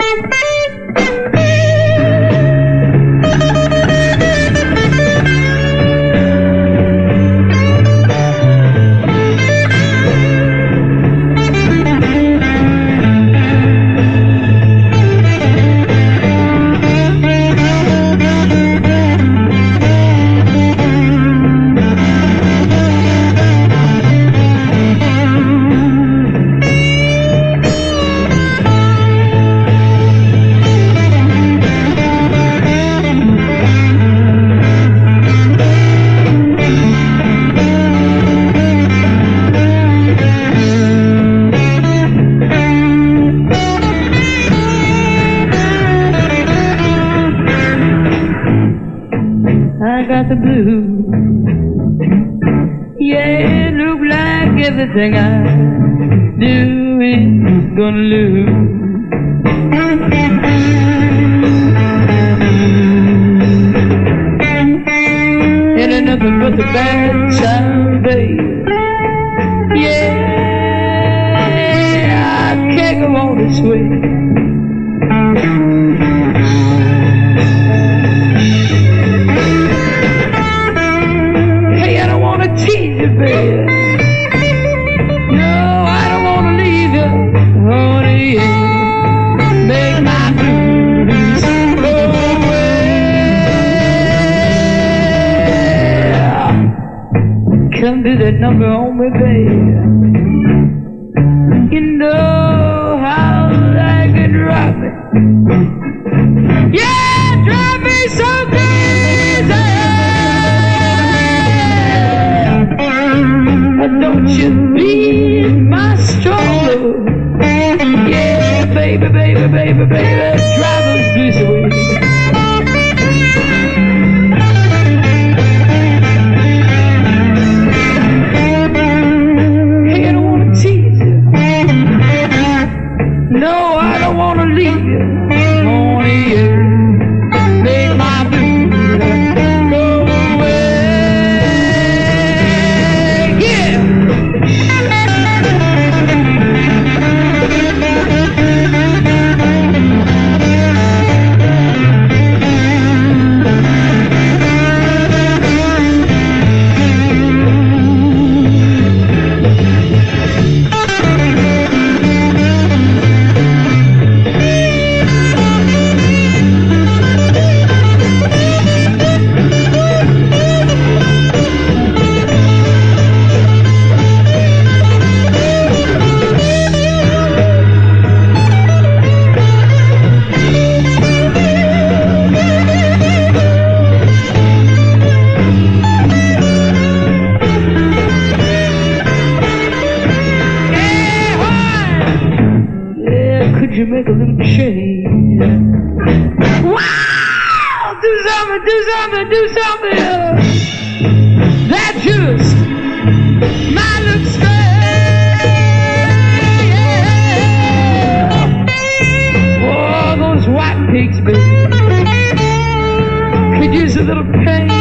I got the blues. Yeah, it look like everything I do is gonna lose. It ain't nothing but the bad time, baby. Yeah, I can't go on this way. Tease you, baby. No, I don't wanna leave you, honey. Make my blues go away. Come do that number on me, baby. You know how I can drop it. Yeah, drop me so crazy. Don't you be my strong love. Yeah, baby, baby, baby, baby, drive those blues away. Hey, I don't wanna tease you. No, I don't wanna leave you. Only you make my blues go away. You make a little change. Wow! Do something, do something, do something. That just might look strange. Oh, those white pigs, baby, could use a little pain.